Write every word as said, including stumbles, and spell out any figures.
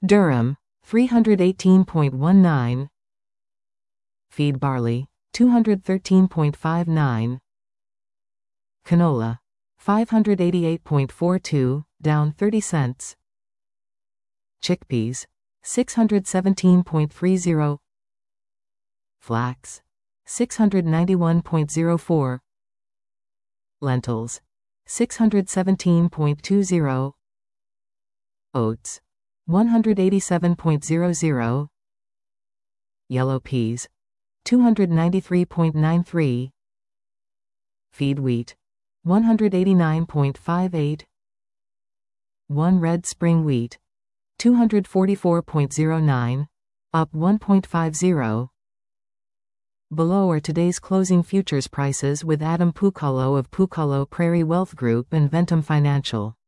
Durum, three hundred eighteen point one nine. Feed barley, two hundred thirteen point five nine. Canola, five hundred eighty-eight point four two, down thirty cents. Chickpeas, six hundred seventeen point three zero. Flax, six hundred ninety-one point zero four. Lentils, six hundred seventeen point two zero. Oats, one hundred eighty-seven point zero zero. Yellow peas, two hundred ninety-three point nine three. Feed wheat, one hundred eighty-nine point five eight. One red spring wheat, two hundred forty-four point zero nine, up one point five zero. Below are today's closing futures prices with Adam Pucalo of Pucalo Prairie Wealth Group and Ventum Financial.